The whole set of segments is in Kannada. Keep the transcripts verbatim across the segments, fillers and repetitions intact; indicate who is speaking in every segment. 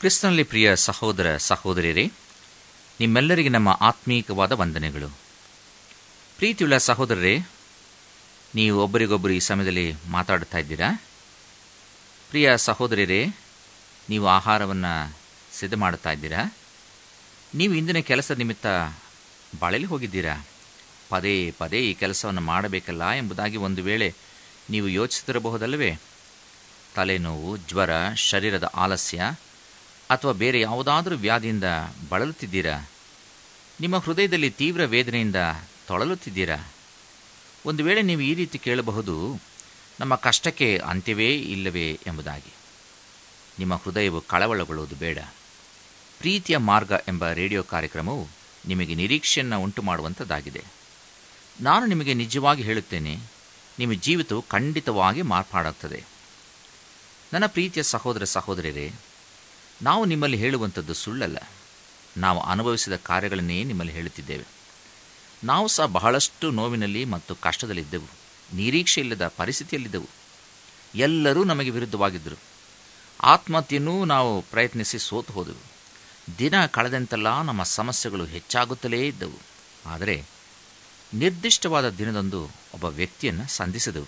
Speaker 1: ಕ್ರಿಸ್ತನಲ್ಲಿ ಪ್ರಿಯ ಸಹೋದರ ಸಹೋದರಿಯರೇ, ನಿಮ್ಮೆಲ್ಲರಿಗೆ ನಮ್ಮ ಆತ್ಮೀಕವಾದ ವಂದನೆಗಳು. ಪ್ರೀತಿಯುಳ್ಳ ಸಹೋದರರೇ, ನೀವು ಒಬ್ಬರಿಗೊಬ್ಬರು ಈ ಸಮಯದಲ್ಲಿ ಮಾತಾಡ್ತಾ ಇದ್ದೀರಾ? ಪ್ರಿಯ ಸಹೋದರಿಯರೇ, ನೀವು ಆಹಾರವನ್ನು ಸಿದ್ಧ ಮಾಡುತ್ತಾ ಇದ್ದೀರಾ? ನೀವು ಇಂದಿನ ಕೆಲಸದ ನಿಮಿತ್ತ ಬಾಳೆಲಿ ಹೋಗಿದ್ದೀರಾ? ಪದೇ ಪದೇ ಈ ಕೆಲಸವನ್ನು ಮಾಡಬೇಕಲ್ಲ ಎಂಬುದಾಗಿ ಒಂದು ವೇಳೆ ನೀವು ಯೋಚಿಸುತ್ತಿರಬಹುದಲ್ಲವೇ? ತಲೆನೋವು, ಜ್ವರ, ಶರೀರದ ಆಲಸ್ಯ ಅಥವಾ ಬೇರೆ ಯಾವುದಾದರೂ ವ್ಯಾಧಿಯಿಂದ ಬಳಲುತ್ತಿದ್ದೀರಾ? ನಿಮ್ಮ ಹೃದಯದಲ್ಲಿ ತೀವ್ರ ವೇದನೆಯಿಂದ ತೊಳಲುತ್ತಿದ್ದೀರಾ? ಒಂದು ವೇಳೆ ನೀವು ಈ ರೀತಿ ಕೇಳಬಹುದು, ನಮ್ಮ ಕಷ್ಟಕ್ಕೆ ಅಂತ್ಯವೇ ಇಲ್ಲವೇ ಎಂಬುದಾಗಿ. ನಿಮ್ಮ ಹೃದಯವು ಕಳವಳಗೊಳ್ಳುವುದು ಬೇಡ. ಪ್ರೀತಿಯ ಮಾರ್ಗ ಎಂಬ ರೇಡಿಯೋ ಕಾರ್ಯಕ್ರಮವು ನಿಮಗೆ ನಿರೀಕ್ಷೆಯನ್ನು ಉಂಟು ಮಾಡುವಂಥದ್ದಾಗಿದೆ. ನಾನು ನಿಮಗೆ ನಿಜವಾಗಿ ಹೇಳುತ್ತೇನೆ, ನಿಮ್ಮ ಜೀವಿತವು ಖಂಡಿತವಾಗಿ ಮಾರ್ಪಾಡಾಗ್ತದೆ. ನನ್ನ ಪ್ರೀತಿಯ ಸಹೋದರ ಸಹೋದರಿಯರೇ, ನಾವು ನಿಮ್ಮಲ್ಲಿ ಹೇಳುವಂಥದ್ದು ಸುಳ್ಳಲ್ಲ. ನಾವು ಅನುಭವಿಸಿದ ಕಾರ್ಯಗಳನ್ನೇ ನಿಮ್ಮಲ್ಲಿ ಹೇಳುತ್ತಿದ್ದೇವೆ. ನಾವು ಸಹ ಬಹಳಷ್ಟು ನೋವಿನಲ್ಲಿ ಮತ್ತು ಕಷ್ಟದಲ್ಲಿದ್ದೆವು, ನಿರೀಕ್ಷೆ ಇಲ್ಲದ ಪರಿಸ್ಥಿತಿಯಲ್ಲಿದ್ದೆವು. ಎಲ್ಲರೂ ನಮಗೆ ವಿರುದ್ಧವಾಗಿದ್ದರು. ಆತ್ಮಹತ್ಯೆಯನ್ನೂ ನಾವು ಪ್ರಯತ್ನಿಸಿ ಸೋತು ಹೋದೆವು. ದಿನ ಕಳೆದಂತೆಲ್ಲ ನಮ್ಮ ಸಮಸ್ಯೆಗಳು ಹೆಚ್ಚಾಗುತ್ತಲೇ ಇದ್ದವು. ಆದರೆ ನಿರ್ದಿಷ್ಟವಾದ ದಿನದಂದು ಒಬ್ಬ ವ್ಯಕ್ತಿಯನ್ನು ಸಂಧಿಸಿದೆವು.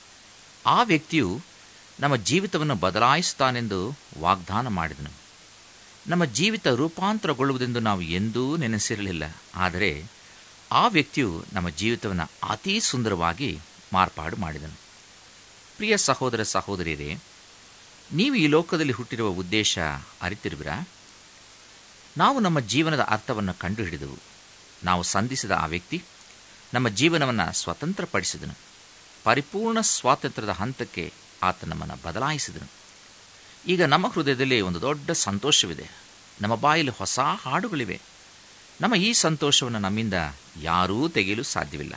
Speaker 1: ಆ ವ್ಯಕ್ತಿಯು ನಮ್ಮ ಜೀವಿತವನ್ನು ಬದಲಾಯಿಸುತ್ತಾನೆಂದು ವಾಗ್ದಾನ ಮಾಡಿದನು. ನಮ್ಮ ಜೀವಿತ ರೂಪಾಂತರಗೊಳ್ಳುವುದೆಂದು ನಾವು ಎಂದೂ ನೆನೆಸಿರಲಿಲ್ಲ. ಆದರೆ ಆ ವ್ಯಕ್ತಿಯು ನಮ್ಮ ಜೀವಿತವನ್ನು ಅತೀ ಸುಂದರವಾಗಿ ಮಾರ್ಪಾಡು ಮಾಡಿದನು. ಪ್ರಿಯ ಸಹೋದರ ಸಹೋದರಿಯರೇ, ನೀವು ಈ ಲೋಕದಲ್ಲಿ ಹುಟ್ಟಿರುವ ಉದ್ದೇಶ ಅರಿತಿರುವಿರಾ? ನಾವು ನಮ್ಮ ಜೀವನದ ಅರ್ಥವನ್ನು ಕಂಡುಹಿಡಿದೆವು. ನಾವು ಸಂಧಿಸಿದ ಆ ವ್ಯಕ್ತಿ ನಮ್ಮ ಜೀವನವನ್ನು ಸ್ವತಂತ್ರಪಡಿಸಿದನು. ಪರಿಪೂರ್ಣ ಸ್ವಾತಂತ್ರ್ಯದ ಹಂತಕ್ಕೆ ಆತ ನಮ್ಮನ್ನು ಬದಲಾಯಿಸಿದನು. ಈಗ ನಮ್ಮ ಹೃದಯದಲ್ಲಿ ಒಂದು ದೊಡ್ಡ ಸಂತೋಷವಿದೆ. ನಮ್ಮ ಬಾಯಲ್ಲಿ ಹೊಸ ಹಾಡುಗಳಿವೆ. ನಮ್ಮ ಈ ಸಂತೋಷವನ್ನು ನಮ್ಮಿಂದ ಯಾರೂ ತೆಗೆಯಲು ಸಾಧ್ಯವಿಲ್ಲ.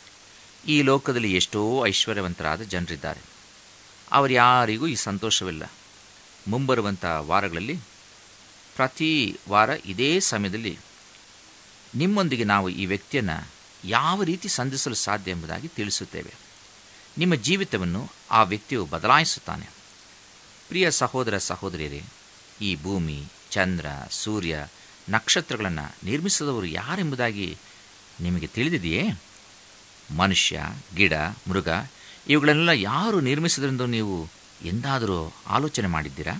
Speaker 1: ಈ ಲೋಕದಲ್ಲಿ ಎಷ್ಟೋ ಐಶ್ವರ್ಯವಂತರಾದ ಜನರಿದ್ದಾರೆ. ಅವರು ಯಾರಿಗೂ ಈ ಸಂತೋಷವಿಲ್ಲ. ಮುಂಬರುವಂಥ ವಾರಗಳಲ್ಲಿ ಪ್ರತಿ ವಾರ ಇದೇ ಸಮಯದಲ್ಲಿ ನಿಮ್ಮೊಂದಿಗೆ ನಾವು ಈ ವ್ಯಕ್ತಿಯನ್ನು ಯಾವ ರೀತಿ ಸಂಧಿಸಲು ಸಾಧ್ಯ ಎಂಬುದಾಗಿ ತಿಳಿಸುತ್ತೇವೆ. ನಿಮ್ಮ ಜೀವಿತವನ್ನು ಆ ವ್ಯಕ್ತಿಯು ಬದಲಾಯಿಸುತ್ತಾನೆ. ಪ್ರಿಯ ಸಹೋದರ ಸಹೋದರಿಯರೇ, ಈ ಭೂಮಿ, ಚಂದ್ರ, ಸೂರ್ಯ, ನಕ್ಷತ್ರಗಳನ್ನು ನಿರ್ಮಿಸಿದವರು ಯಾರೆಂಬುದಾಗಿ ನಿಮಗೆ ತಿಳಿದಿದೆಯೇ? ಮನುಷ್ಯ, ಗಿಡ, ಮೃಗ ಇವುಗಳನ್ನೆಲ್ಲ ಯಾರು ನಿರ್ಮಿಸಿದ್ರೆಂದು ನೀವು ಎಂದಾದರೂ ಆಲೋಚನೆ ಮಾಡಿದ್ದೀರಾ?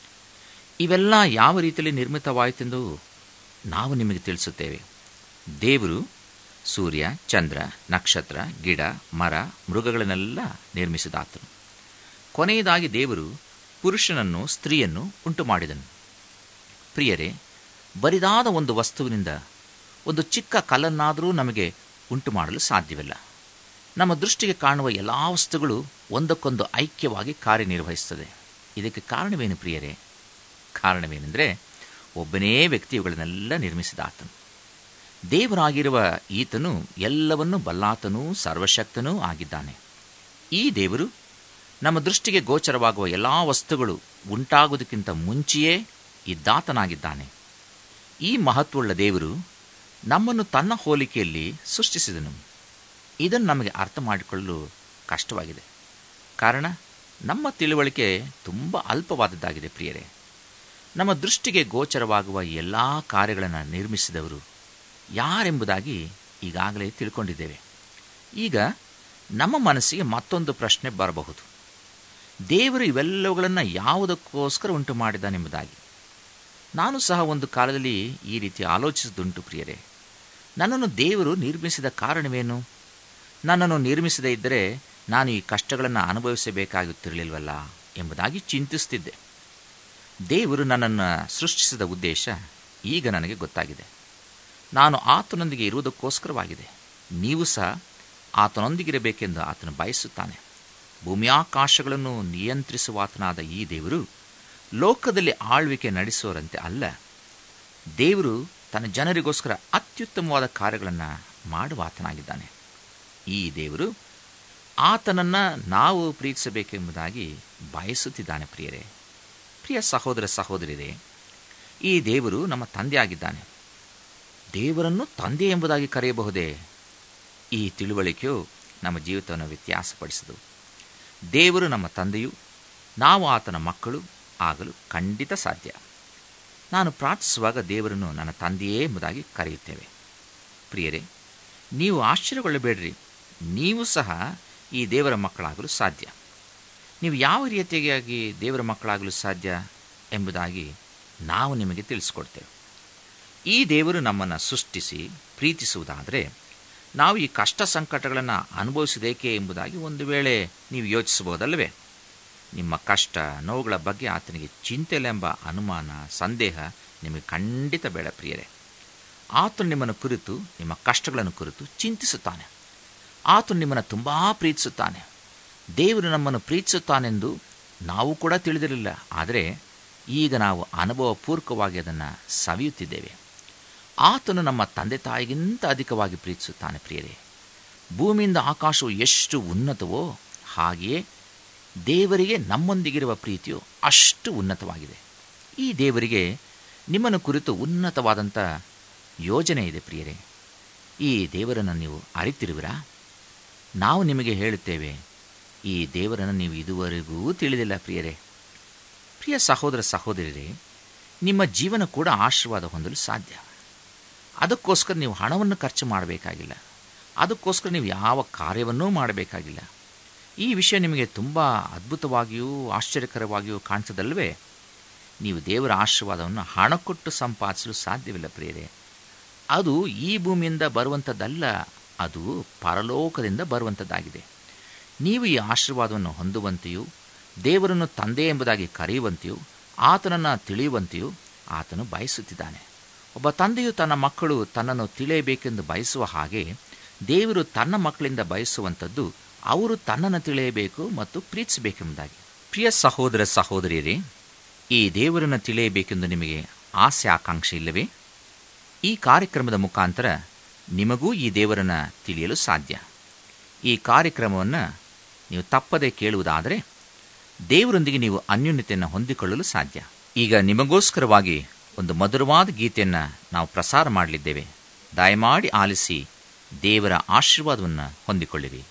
Speaker 1: ಇವೆಲ್ಲ ಯಾವ ರೀತಿಯಲ್ಲಿ ನಿರ್ಮಿತವಾಯಿತೆಂದು ನಾವು ನಿಮಗೆ ತಿಳಿಸುತ್ತೇವೆ. ದೇವರು ಸೂರ್ಯ, ಚಂದ್ರ, ನಕ್ಷತ್ರ, ಗಿಡ, ಮರ, ಮೃಗಗಳನ್ನೆಲ್ಲ ನಿರ್ಮಿಸಿದಾತನು. ಕೊನೆಯದಾಗಿ ದೇವರು ಪುರುಷನನ್ನು, ಸ್ತ್ರೀಯನ್ನು ಉಂಟು ಮಾಡಿದನು. ಪ್ರಿಯರೇ, ಬರಿದಾದ ಒಂದು ವಸ್ತುವಿನಿಂದ ಒಂದು ಚಿಕ್ಕ ಕಲ್ಲನ್ನಾದರೂ ನಮಗೆ ಉಂಟು ಮಾಡಲು ಸಾಧ್ಯವಿಲ್ಲ. ನಮ್ಮ ದೃಷ್ಟಿಗೆ ಕಾಣುವ ಎಲ್ಲ ವಸ್ತುಗಳು ಒಂದಕ್ಕೊಂದು ಐಕ್ಯವಾಗಿ ಕಾರ್ಯನಿರ್ವಹಿಸುತ್ತದೆ. ಇದಕ್ಕೆ ಕಾರಣವೇನು ಪ್ರಿಯರೇ? ಕಾರಣವೇನೆಂದರೆ, ಒಬ್ಬನೇ ವ್ಯಕ್ತಿ ಇವುಗಳನ್ನೆಲ್ಲ ನಿರ್ಮಿಸಿದಾತನು. ದೇವರಾಗಿರುವ ಈತನು ಎಲ್ಲವನ್ನೂ ಬಲ್ಲಾತನೂ ಸರ್ವಶಕ್ತನೂ ಆಗಿದ್ದಾನೆ. ಈ ದೇವರು ನಮ್ಮ ದೃಷ್ಟಿಗೆ ಗೋಚರವಾಗುವ ಎಲ್ಲ ವಸ್ತುಗಳು ಉಂಟಾಗುವುದಕ್ಕಿಂತ ಮುಂಚೆಯೇ ಇದ್ದಾತನಾಗಿದ್ದಾನೆ. ಈ ಮಹತ್ವವುಳ್ಳ ದೇವರು ನಮ್ಮನ್ನು ತನ್ನ ಹೋಲಿಕೆಯಲ್ಲಿ ಸೃಷ್ಟಿಸಿದನು. ಇದನ್ನು ನಮಗೆ ಅರ್ಥ ಮಾಡಿಕೊಳ್ಳಲು ಕಷ್ಟವಾಗಿದೆ. ಕಾರಣ, ನಮ್ಮ ತಿಳುವಳಿಕೆ ತುಂಬ ಅಲ್ಪವಾದದ್ದಾಗಿದೆ. ಪ್ರಿಯರೇ, ನಮ್ಮ ದೃಷ್ಟಿಗೆ ಗೋಚರವಾಗುವ ಎಲ್ಲ ಕಾರ್ಯಗಳನ್ನು ನಿರ್ಮಿಸಿದವರು ಯಾರೆಂಬುದಾಗಿ ಈಗಾಗಲೇ ತಿಳ್ಕೊಂಡಿದ್ದೇವೆ. ಈಗ ನಮ್ಮ ಮನಸ್ಸಿಗೆ ಮತ್ತೊಂದು ಪ್ರಶ್ನೆ ಬರಬಹುದು. ದೇವರು ಇವೆಲ್ಲವುಗಳನ್ನು ಯಾವುದಕ್ಕೋಸ್ಕರ ಉಂಟು ಮಾಡಿದ್ದಾನೆಂಬುದಾಗಿ. ನಾನು ಸಹ ಒಂದು ಕಾಲದಲ್ಲಿ ಈ ರೀತಿ ಆಲೋಚಿಸಿದುಂಟು. ಪ್ರಿಯರೇ, ನನ್ನನ್ನು ದೇವರು ನಿರ್ಮಿಸಿದ ಕಾರಣವೇನು? ನನ್ನನ್ನು ನಿರ್ಮಿಸದೇ ಇದ್ದರೆ ನಾನು ಈ ಕಷ್ಟಗಳನ್ನು ಅನುಭವಿಸಬೇಕಾಗುತ್ತಿರಲಿಲ್ವಲ್ಲ ಎಂಬುದಾಗಿ ಚಿಂತಿಸುತ್ತಿದ್ದೆ. ದೇವರು ನನ್ನನ್ನು ಸೃಷ್ಟಿಸಿದ ಉದ್ದೇಶ ಈಗ ನನಗೆ ಗೊತ್ತಾಗಿದೆ. ನಾನು ಆತನೊಂದಿಗೆ ಇರುವುದಕ್ಕೋಸ್ಕರವಾಗಿದೆ. ನೀವು ಸಹ ಆತನೊಂದಿಗಿರಬೇಕೆಂದು ಆತನು ಬಯಸುತ್ತಾನೆ. ಭೂಮಿಯಾಕಾಶಗಳನ್ನು ನಿಯಂತ್ರಿಸುವಾತನಾದ ಈ ದೇವರು ಲೋಕದಲ್ಲಿ ಆಳ್ವಿಕೆ ನಡೆಸುವರಂತೆ ಅಲ್ಲ. ದೇವರು ತನ್ನ ಜನರಿಗೋಸ್ಕರ ಅತ್ಯುತ್ತಮವಾದ ಕಾರ್ಯಗಳನ್ನು ಮಾಡುವಾತನಾಗಿದ್ದಾನೆ. ಈ ದೇವರು ಆತನನ್ನು ನಾವು ಪ್ರೀತಿಸಬೇಕೆಂಬುದಾಗಿ ಬಯಸುತ್ತಿದ್ದಾನೆ. ಪ್ರಿಯರೇ, ಪ್ರಿಯ ಸಹೋದರ ಸಹೋದರಿಯರೇ, ಈ ದೇವರು ನಮ್ಮ ತಂದೆಯಾಗಿದ್ದಾನೆ. ದೇವರನ್ನು ತಂದೆ ಎಂಬುದಾಗಿ ಕರೆಯಬಹುದೇ? ಈ ತಿಳುವಳಿಕೆಯು ನಮ್ಮ ಜೀವಿತವನ್ನು ವ್ಯತ್ಯಾಸಪಡಿಸಿದವು. ದೇವರು ನಮ್ಮ ತಂದೆಯು, ನಾವು ಆತನ ಮಕ್ಕಳು ಆಗಲು ಖಂಡಿತ ಸಾಧ್ಯ. ನಾನು ಪ್ರಾರ್ಥಿಸುವಾಗ ದೇವರನ್ನು ನನ್ನ ತಂದೆಯೇ ಎಂಬುದಾಗಿ ಕರೆಯುತ್ತೇವೆ. ಪ್ರಿಯರೇ, ನೀವು ಆಶ್ಚರ್ಯಗೊಳ್ಳಬೇಡ್ರಿ, ನೀವು ಸಹ ಈ ದೇವರ ಮಕ್ಕಳಾಗಲು ಸಾಧ್ಯ. ನೀವು ಯಾವ ರೀತಿಯಾಗಿ ದೇವರ ಮಕ್ಕಳಾಗಲು ಸಾಧ್ಯ ಎಂಬುದಾಗಿ ನಾವು ನಿಮಗೆ ತಿಳಿಸ್ಕೊಡ್ತೇವೆ. ಈ ದೇವರು ನಮ್ಮನ್ನು ಸೃಷ್ಟಿಸಿ ಪ್ರೀತಿಸುವುದಾದರೆ ನಾವು ಈ ಕಷ್ಟ ಸಂಕಟಗಳನ್ನು ಅನುಭವಿಸಬೇಕೇ ಎಂಬುದಾಗಿ ಒಂದು ವೇಳೆ ನೀವು ಯೋಚಿಸಬಹುದಲ್ಲವೇ? ನಿಮ್ಮ ಕಷ್ಟ ನೋವುಗಳ ಬಗ್ಗೆ ಆತನಿಗೆ ಚಿಂತೆಲೆಂಬ ಅನುಮಾನ, ಸಂದೇಹ ನಿಮಗೆ ಖಂಡಿತ ಬೇಡ ಪ್ರಿಯರೇ. ಆತನು ನಿಮ್ಮನ್ನು ಕುರಿತು, ನಿಮ್ಮ ಕಷ್ಟಗಳನ್ನು ಕುರಿತು ಚಿಂತಿಸುತ್ತಾನೆ. ಆತನು ನಿಮ್ಮನ್ನು ತುಂಬ ಪ್ರೀತಿಸುತ್ತಾನೆ. ದೇವರು ನಮ್ಮನ್ನು ಪ್ರೀತಿಸುತ್ತಾನೆಂದು ನಾವು ಕೂಡ ತಿಳಿದಿರಲಿಲ್ಲ, ಆದರೆ ಈಗ ನಾವು ಅನುಭವಪೂರ್ವಕವಾಗಿ ಅದನ್ನು ಸವಿಯುತ್ತಿದ್ದೇವೆ. ಆತನು ನಮ್ಮ ತಂದೆ ತಾಯಿಗಿಂತ ಅಧಿಕವಾಗಿ ಪ್ರೀತಿಸುತ್ತಾನೆ ಪ್ರಿಯರೇ. ಭೂಮಿಯಿಂದ ಆಕಾಶವು ಎಷ್ಟು ಉನ್ನತವೋ ಹಾಗೆಯೇ ದೇವರಿಗೆ ನಮ್ಮೊಂದಿಗಿರುವ ಪ್ರೀತಿಯು ಅಷ್ಟು ಉನ್ನತವಾಗಿದೆ. ಈ ದೇವರಿಗೆ ನಿಮ್ಮನ್ನು ಕುರಿತು ಉನ್ನತವಾದಂಥ ಯೋಜನೆ ಇದೆ ಪ್ರಿಯರೇ. ಈ ದೇವರನ್ನು ನೀವು ಅರಿತಿರುವಿರಾ? ನಾವು ನಿಮಗೆ ಹೇಳುತ್ತೇವೆ, ಈ ದೇವರನ್ನು ನೀವು ಇದುವರೆಗೂ ತಿಳಿದಿಲ್ಲ ಪ್ರಿಯರೇ. ಪ್ರಿಯ ಸಹೋದರ ಸಹೋದರಿಯರೇ, ನಿಮ್ಮ ಜೀವನ ಕೂಡ ಆಶೀರ್ವಾದ ಹೊಂದಲು ಸಾಧ್ಯ. ಅದಕ್ಕೋಸ್ಕರ ನೀವು ಹಣವನ್ನು ಖರ್ಚು ಮಾಡಬೇಕಾಗಿಲ್ಲ. ಅದಕ್ಕೋಸ್ಕರ ನೀವು ಯಾವ ಕಾರ್ಯವನ್ನೂ ಮಾಡಬೇಕಾಗಿಲ್ಲ. ಈ ವಿಷಯ ನಿಮಗೆ ತುಂಬ ಅದ್ಭುತವಾಗಿಯೂ ಆಶ್ಚರ್ಯಕರವಾಗಿಯೂ ಕಾಣಿಸದಲ್ವೇ? ನೀವು ದೇವರ ಆಶೀರ್ವಾದವನ್ನು ಹಣ ಕೊಟ್ಟು ಸಂಪಾದಿಸಲು ಸಾಧ್ಯವಿಲ್ಲ ಪ್ರಿಯರೇ. ಅದು ಈ ಭೂಮಿಯಿಂದ ಬರುವಂಥದ್ದಲ್ಲ, ಅದು ಪರಲೋಕದಿಂದ ಬರುವಂಥದ್ದಾಗಿದೆ. ನೀವು ಈ ಆಶೀರ್ವಾದವನ್ನು ಹೊಂದುವಂತೆಯೂ ದೇವರನ್ನು ತಂದೆ ಎಂಬುದಾಗಿ ಕರೆಯುವಂತೆಯೂ ಆತನನ್ನು ತಿಳಿಯುವಂತೆಯೂ ಆತನು ಬಯಸುತ್ತಿದ್ದಾನೆ. ಒಬ್ಬ ತಂದೆಯು ತನ್ನ ಮಕ್ಕಳು ತನ್ನನ್ನು ತಿಳಿಯಬೇಕೆಂದು ಬಯಸುವ ಹಾಗೆ ದೇವರು ತನ್ನ ಮಕ್ಕಳಿಂದ ಬಯಸುವಂಥದ್ದು ಅವರು ತನ್ನನ್ನು ತಿಳಿಯಬೇಕು ಮತ್ತು ಪ್ರೀತಿಸಬೇಕೆಂಬುದಾಗಿ. ಪ್ರಿಯ ಸಹೋದರ ಸಹೋದರಿಯರೇ, ಈ ದೇವರನ್ನು ತಿಳಿಯಬೇಕೆಂದು ನಿಮಗೆ ಆಸೆ ಆಕಾಂಕ್ಷೆ ಇಲ್ಲವೇ? ಈ ಕಾರ್ಯಕ್ರಮದ ಮುಖಾಂತರ ನಿಮಗೂ ಈ ದೇವರನ್ನು ತಿಳಿಯಲು ಸಾಧ್ಯ. ಈ ಕಾರ್ಯಕ್ರಮವನ್ನು ನೀವು ತಪ್ಪದೆ ಕೇಳುವುದಾದರೆ ದೇವರೊಂದಿಗೆ ನೀವು ಅನ್ಯೋನ್ಯತೆಯನ್ನು ಹೊಂದಿಕೊಳ್ಳಲು ಸಾಧ್ಯ. ಈಗ ನಿಮಗೋಸ್ಕರವಾಗಿ ಒಂದು ಮಧುರವಾದ ಗೀತೆಯನ್ನು ನಾವು ಪ್ರಸಾರ ಮಾಡಲಿದ್ದೇವೆ. ದಯಮಾಡಿ ಆಲಿಸಿ ದೇವರ ಆಶೀರ್ವಾದವನ್ನು ಹೊಂದಿಕೊಳ್ಳಿರಿ.